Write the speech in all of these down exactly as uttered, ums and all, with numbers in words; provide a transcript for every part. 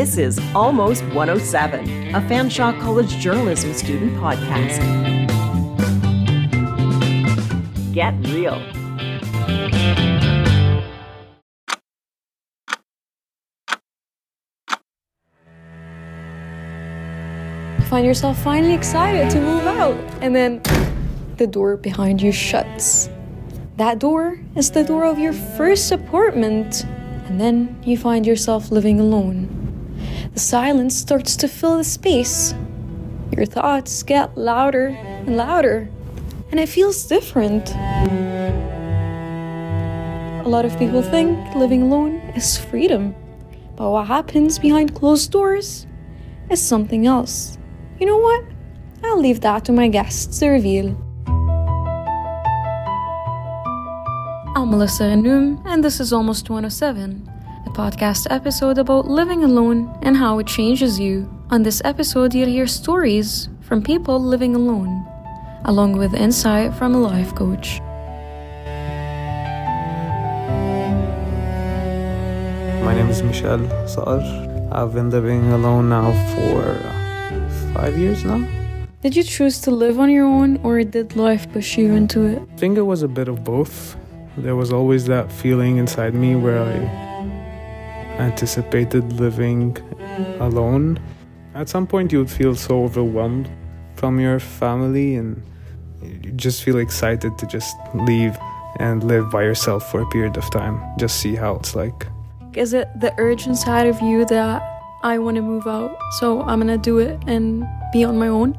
This is Almost one oh seven, a Fanshawe College journalism student podcast. Get real. You find yourself finally excited to move out, and then the door behind you shuts. That door is the door of your first apartment, and then you find yourself living alone. The silence starts to fill the space. Your thoughts get louder and louder, and it feels different. A lot of people think living alone is freedom, but what happens behind closed doors is something else. You know what? I'll leave that to my guests to reveal. I'm Melissa Renum, and this is Almost one oh seven, a podcast episode about living alone and how it changes you. On this episode, you'll hear stories from people living alone, along with insight from a life coach. My name is Michel Saar. I've been living alone now for five years now. Did you choose to live on your own, or did life push you into it? I think it was a bit of both. There was always that feeling inside me where I anticipated living alone. At some point you would feel so overwhelmed from your family, and you just feel excited to just leave and live by yourself for a period of time. Just see how it's like. Is it the urge inside of you that I want to move out, so I'm gonna do it and be on my own?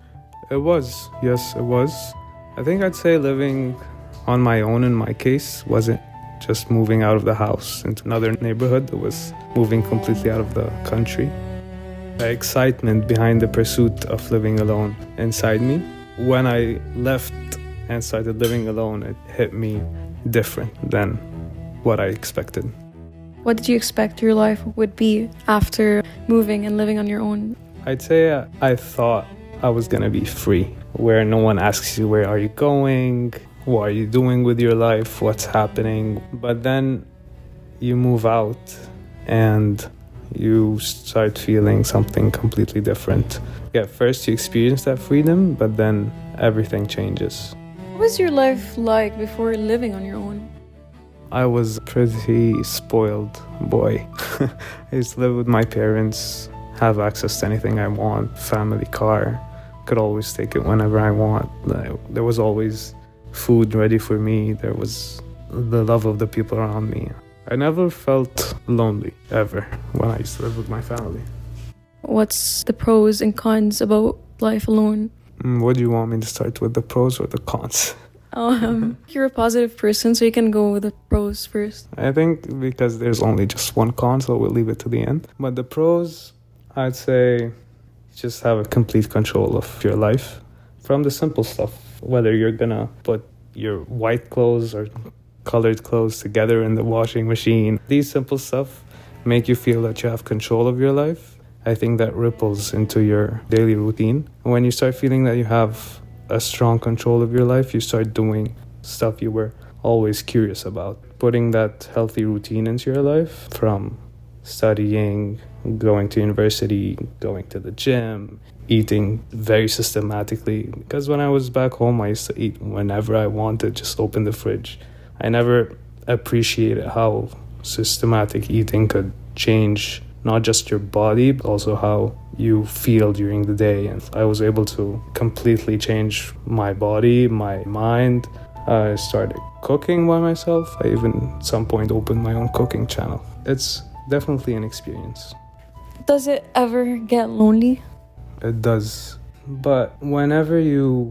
It was, yes, it was. I think I'd say living on my own in my case wasn't just moving out of the house into another neighborhood. It was moving completely out of the country. The excitement behind the pursuit of living alone inside me. When I left and started living alone, it hit me different than what I expected. What did you expect your life would be after moving and living on your own? I'd say I thought I was gonna be free, where no one asks you, where are you going? What are you doing with your life? What's happening? But then you move out and you start feeling something completely different. At first you experience that freedom, but then everything changes. What was your life like before living on your own? I was a pretty spoiled boy. I used to live with my parents, have access to anything I want, family car, could always take it whenever I want. There was always food ready for me. There was the love of the people around me. I never felt lonely, ever, when I used to live with my family. What's the pros and cons about life alone? What do you want me to start with, the pros or the cons? Um, you're a positive person, so you can go with the pros first. I think because there's only just one con, so we'll leave it to the end. But the pros, I'd say, just have a complete control of your life. From the simple stuff, whether you're gonna put your white clothes or colored clothes together in the washing machine. These simple stuff make you feel that you have control of your life. I think that ripples into your daily routine. When you start feeling that you have a strong control of your life, you start doing stuff you were always curious about. Putting that healthy routine into your life, from studying, going to university, going to the gym, eating very systematically. Because when I was back home, I used to eat whenever I wanted, just open the fridge. I never appreciated how systematic eating could change not just your body, but also how you feel during the day. And I was able to completely change my body, my mind. I started cooking by myself. I even at some point opened my own cooking channel. It's definitely an experience. Does it ever get lonely? It does. But whenever you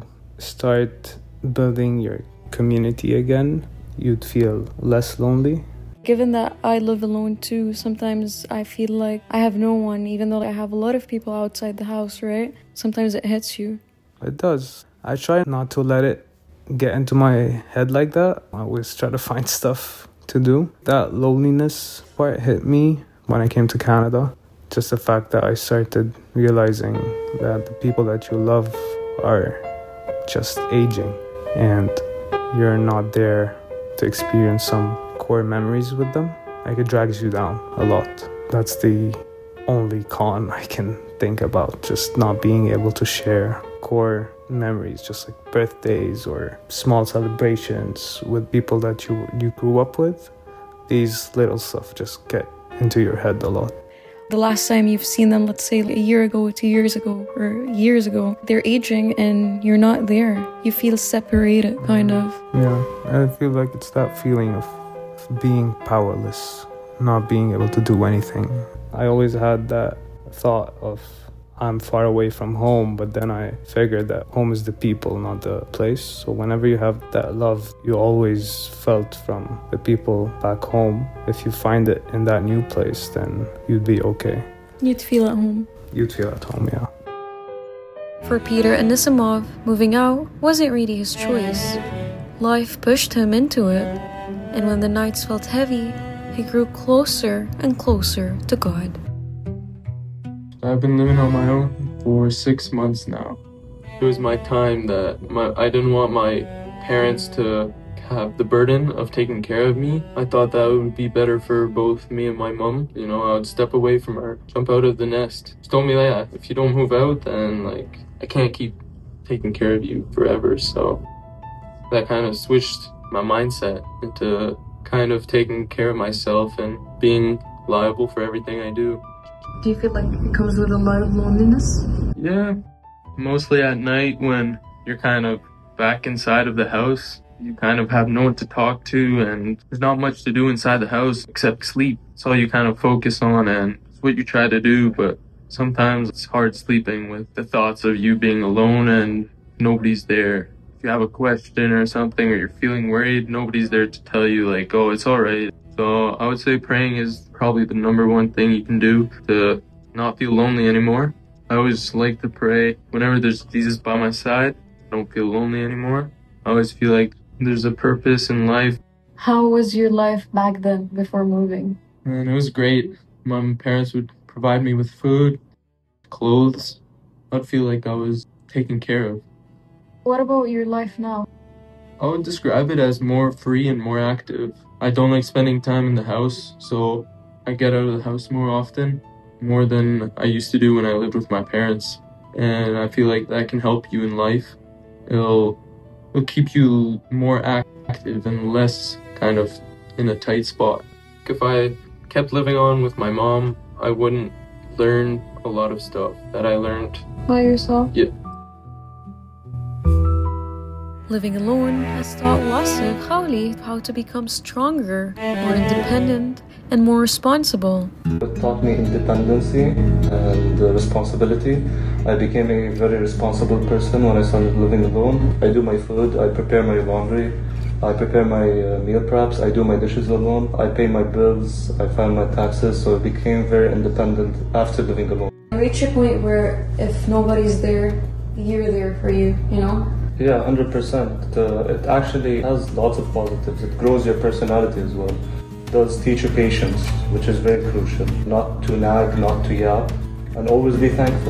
start building your community again, you'd feel less lonely. Given that I live alone too, sometimes I feel like I have no one, even though I have a lot of people outside the house, right? Sometimes it hits you. It does. I try not to let it get into my head like that. I always try to find stuff to do. That loneliness part hit me when I came to Canada. Just the fact that I started realizing that the people that you love are just aging, and you're not there to experience some core memories with them. Like, it drags you down a lot. That's the only con I can think about, just not being able to share core memories, just like birthdays or small celebrations with people that you you grew up with. These little stuff just get into your head a lot. The last time you've seen them, let's say a year ago, two years ago, or years ago, they're aging and you're not there. You feel separated, kind of. Yeah, I feel like it's that feeling of being powerless, not being able to do anything. I always had that thought of I'm far away from home, but then I figured that home is the people, not the place. So whenever you have that love you always felt from the people back home, if you find it in that new place, then you'd be okay. You'd feel at home. You'd feel at home, yeah. For Peter Anisimov, moving out wasn't really his choice. Life pushed him into it, and when the nights felt heavy, he grew closer and closer to God. I've been living on my own for six months now. It was my time that my, I didn't want my parents to have the burden of taking care of me. I thought that would be better for both me and my mom. You know, I would step away from her, jump out of the nest. She told me that if you don't move out, then like I can't keep taking care of you forever. So that kind of switched my mindset into kind of taking care of myself and being liable for everything I do. Do you feel like it comes with a lot of loneliness? Yeah, mostly at night when you're kind of back inside of the house. You kind of have no one to talk to, and there's not much to do inside the house except sleep. It's all you kind of focus on, and it's what you try to do, but sometimes it's hard sleeping with the thoughts of you being alone and nobody's there. If you have a question or something, or you're feeling worried, nobody's there to tell you like, oh, it's all right. So I would say praying is probably the number one thing you can do to not feel lonely anymore. I always like to pray whenever there's Jesus by my side. I don't feel lonely anymore. I always feel like there's a purpose in life. How was your life back then, before moving? And it was great. My parents would provide me with food, clothes. I'd feel like I was taken care of. What about your life now? I would describe it as more free and more active. I don't like spending time in the house, so I get out of the house more often, more than I used to do when I lived with my parents. And I feel like that can help you in life. It'll, it'll keep you more active and less kind of in a tight spot. If I kept living on with my mom, I wouldn't learn a lot of stuff that I learned by yourself? Yeah. Living alone has taught Wasif Khawli how to become stronger, more independent, and more responsible. It taught me independency and uh, responsibility. I became a very responsible person when I started living alone. I do my food, I prepare my laundry, I prepare my uh, meal preps, I do my dishes alone, I pay my bills, I file my taxes, so I became very independent after living alone. You reach a point where if nobody's there, you're there for you, you know? Yeah, one hundred percent. Uh, it actually has lots of positives. It grows your personality as well. It does teach you patience, which is very crucial. Not to nag, not to yap, and always be thankful.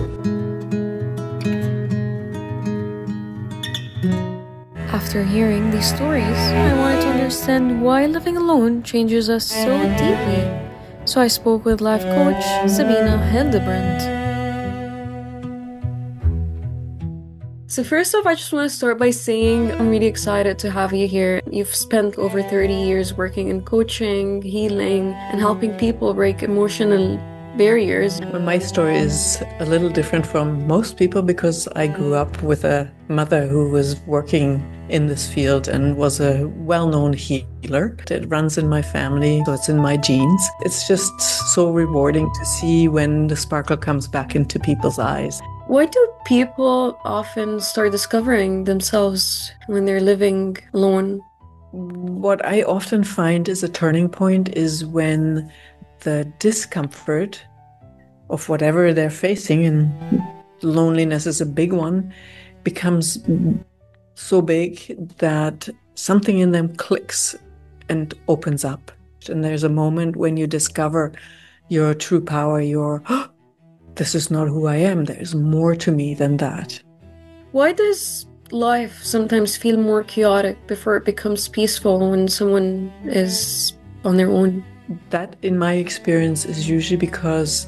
After hearing these stories, I wanted to understand why living alone changes us so deeply. So I spoke with life coach Sabina Hildebrandt. So first off, I just want to start by saying I'm really excited to have you here. You've spent over thirty years working in coaching, healing, and helping people break emotional barriers. Well, my story is a little different from most people because I grew up with a mother who was working in this field and was a well-known healer. It runs in my family, so it's in my genes. It's just so rewarding to see when the sparkle comes back into people's eyes. Why do people often start discovering themselves when they're living alone? What I often find is a turning point is when the discomfort of whatever they're facing, and loneliness is a big one, becomes so big that something in them clicks and opens up. And there's a moment when you discover your true power, your this is not who I am. There's more to me than that. Why does life sometimes feel more chaotic before it becomes peaceful when someone is on their own? That, in my experience, is usually because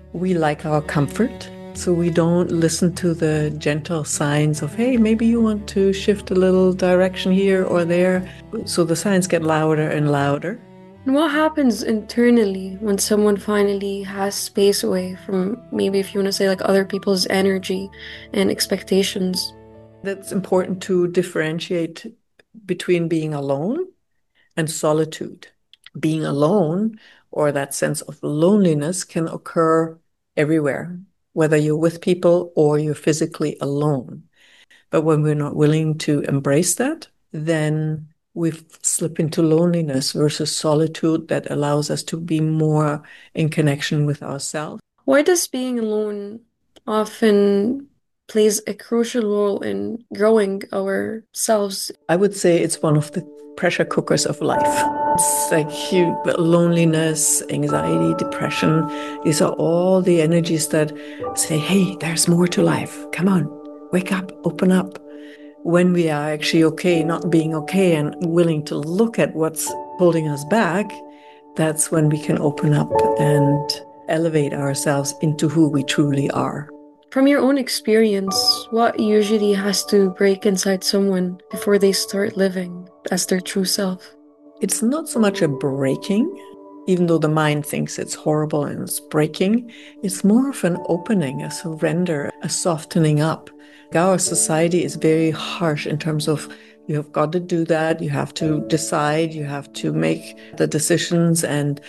we like our comfort. So we don't listen to the gentle signs of, hey, maybe you want to shift a little direction here or there. So the signs get louder and louder. And what happens internally when someone finally has space away from, maybe if you want to say like other people's energy and expectations? That's important to differentiate between being alone and solitude. Being alone, or that sense of loneliness, can occur everywhere, whether you're with people or you're physically alone. But when we're not willing to embrace that, then we slip into loneliness versus solitude that allows us to be more in connection with ourselves. Why does being alone often plays a crucial role in growing ourselves? I would say it's one of the pressure cookers of life. It's like huge loneliness, anxiety, depression. These are all the energies that say, hey, there's more to life. Come on, wake up, open up. When we are actually okay, not being okay, and willing to look at what's holding us back, that's when we can open up and elevate ourselves into who we truly are. From your own experience, what usually has to break inside someone before they start living as their true self? It's not so much a breaking, even though the mind thinks it's horrible and it's breaking. It's more of an opening, a surrender, a softening up. Our society is very harsh in terms of you have got to do that, you have to decide, you have to make the decisions and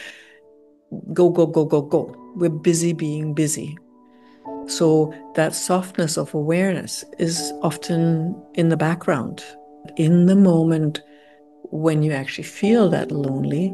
go, go, go, go, go. We're busy being busy. So that softness of awareness is often in the background. In the moment when you actually feel that lonely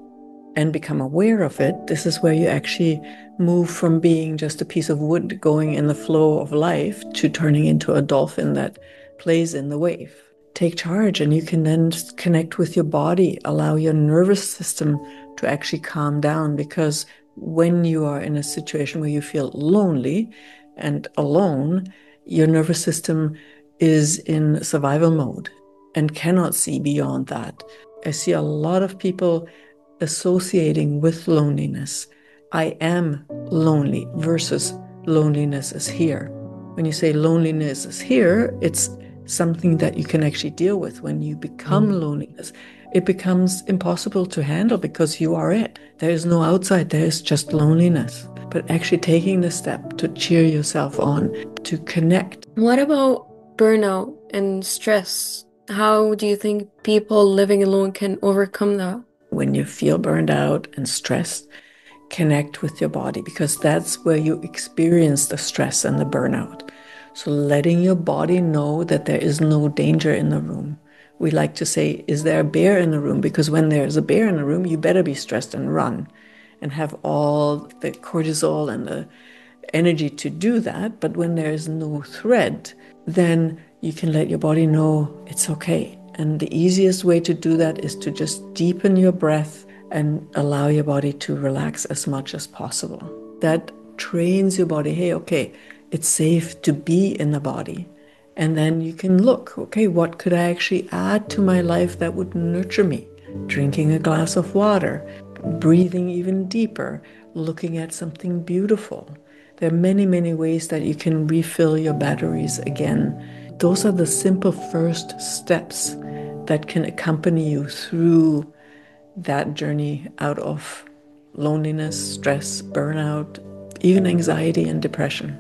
and become aware of it, this is where you actually move from being just a piece of wood going in the flow of life to turning into a dolphin that plays in the wave. Take charge, and you can then connect with your body, allow your nervous system to actually calm down, because when you are in a situation where you feel lonely and alone, your nervous system is in survival mode and cannot see beyond that. I see a lot of people associating with loneliness. I am lonely versus loneliness is here. When you say loneliness is here, it's something that you can actually deal with. When you become mm. loneliness, it becomes impossible to handle because you are it. There is no outside, there is just loneliness. But actually taking the step to cheer yourself on, to connect. What about burnout and stress? How do you think people living alone can overcome that? When you feel burned out and stressed, connect with your body, because that's where you experience the stress and the burnout. So letting your body know that there is no danger in the room. We like to say, is there a bear in the room? Because when there's a bear in the room, you better be stressed and run and have all the cortisol and the energy to do that. But when there is no threat, then you can let your body know it's okay. And the easiest way to do that is to just deepen your breath and allow your body to relax as much as possible. That trains your body, hey, okay, it's safe to be in the body. And then you can look, okay, what could I actually add to my life that would nurture me? Drinking a glass of water, breathing even deeper, looking at something beautiful. There are many, many ways that you can refill your batteries again. Those are the simple first steps that can accompany you through that journey out of loneliness, stress, burnout, even anxiety and depression.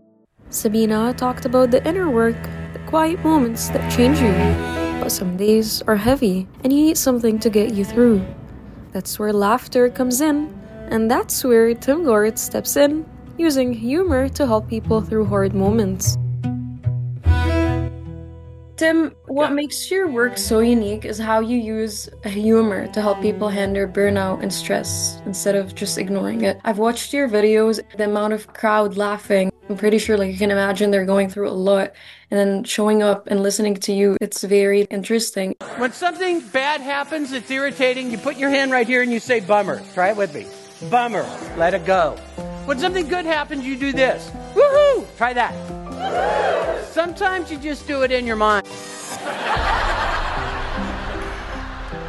Sabina talked about the inner work, the quiet moments that change you. But some days are heavy and you need something to get you through. That's where laughter comes in, and that's where Tim Gort steps in, using humor to help people through hard moments. Tim, what yeah. makes your work so unique is how you use humor to help people handle burnout and stress instead of just ignoring it. I've watched your videos, the amount of crowd laughing. I'm pretty sure like you can imagine they're going through a lot, and then showing up and listening to you, it's very interesting. When something bad happens that's irritating, you put your hand right here and you say bummer. Try it with me. Bummer. Let it go. When something good happens, you do this. Woohoo! Try that. Woo-hoo! Sometimes you just do it in your mind.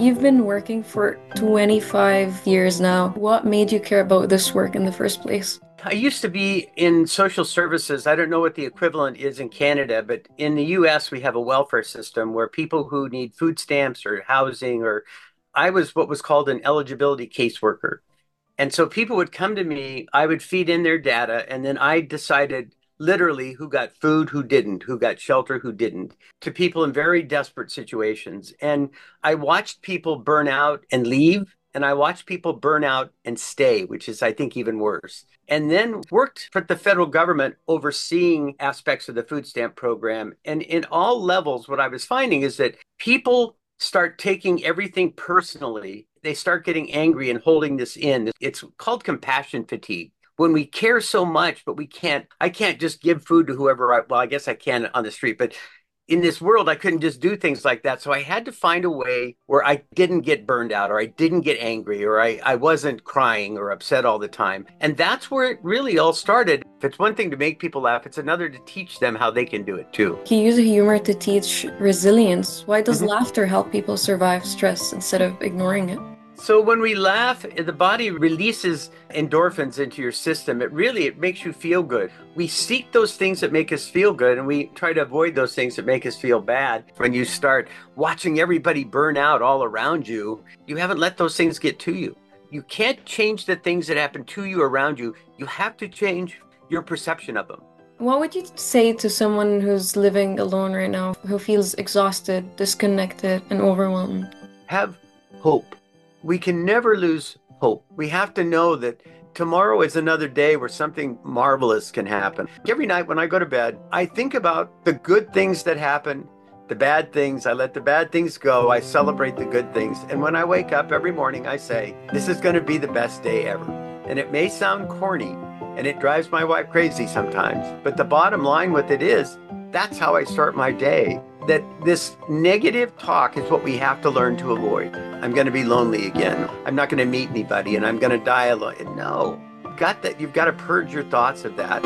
You've been working for twenty-five years now. What made you care about this work in the first place? I used to be in social services. I don't know what the equivalent is in Canada, but in the U S, we have a welfare system where people who need food stamps or housing, or I was what was called an eligibility caseworker. And so people would come to me, I would feed in their data, and then I decided literally who got food, who didn't, who got shelter, who didn't, to people in very desperate situations. And I watched people burn out and leave, and I watched people burn out and stay, which is, I think, even worse. And then worked for the federal government overseeing aspects of the food stamp program. And in all levels, what I was finding is that people start taking everything personally. They start getting angry and holding this in. It's called compassion fatigue. When we care so much, but we can't, I can't just give food to whoever I, well, I guess I can on the street, but in this world, I couldn't just do things like that. So I had to find a way where I didn't get burned out, or I didn't get angry, or I, I wasn't crying or upset all the time. And that's where it really all started. If it's one thing to make people laugh, it's another to teach them how they can do it too. You use humor to teach resilience. Why does Mm-hmm. laughter help people survive stress instead of ignoring it? So when we laugh, the body releases endorphins into your system. It really, it makes you feel good. We seek those things that make us feel good, and we try to avoid those things that make us feel bad. When you start watching everybody burn out all around you, you haven't let those things get to you. You can't change the things that happen to you around you. You have to change your perception of them. What would you say to someone who's living alone right now, who feels exhausted, disconnected, and overwhelmed? Have hope. We can never lose hope. We have to know that tomorrow is another day where something marvelous can happen. Every night when I go to bed, I think about the good things that happen, the bad things. I let the bad things go. I celebrate the good things. And when I wake up every morning, I say, this is going to be the best day ever. And it may sound corny, and it drives my wife crazy sometimes. But the bottom line with it is, that's how I start my day. That this negative talk is what we have to learn to avoid. I'm going to be lonely again. I'm not going to meet anybody, and I'm going to die alone. No, you've got that. You've got to purge your thoughts of that.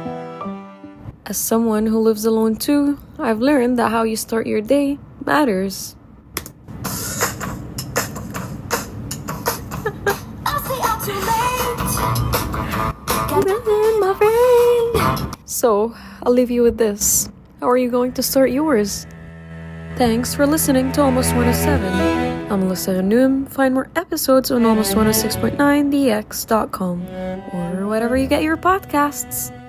As someone who lives alone too, I've learned that how you start your day matters. My friend. So, I'll leave you with this. How are you going to start yours? Thanks for listening to Almost one oh seven. I'm Alyssa Renum. Find more episodes on almost one oh six point nine d x dot com or wherever you get your podcasts.